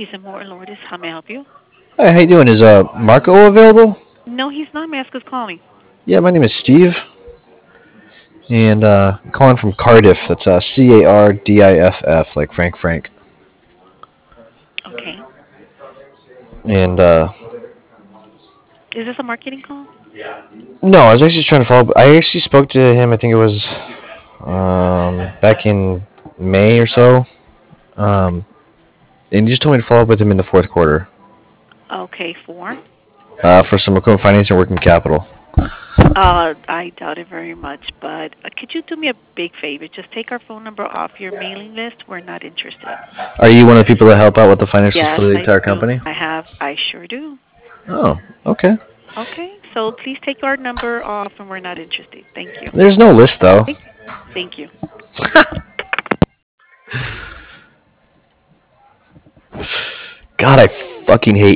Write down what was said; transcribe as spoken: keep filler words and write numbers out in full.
Keys and More Lourdes. How may I help you? Hi, how you doing? Is uh Marco available? No, he's not. May I ask who's calling? Yeah, my name is Steve, and uh, I'm calling from Cardiff. That's uh, C A R D I F F, like Frank Frank. Okay. And uh, Is this a marketing call? no, I was actually just trying to follow up. I actually spoke to him. I think it was um, back in May or so, um, and he just told me to follow up with him in the fourth quarter Okay, for? uh, for some equipment finance and working capital. Uh, I doubt it very much, but uh, could you do me a big favor? Just take our phone number off your mailing list. We're not interested. Are you one of the people that help out with the financials for Yes, the I entire do. company? I have. I sure do. Oh, okay. Okay, so please take our number off, and we're not interested. Thank you. There's no list though. Thank, thank you. God, I fucking hate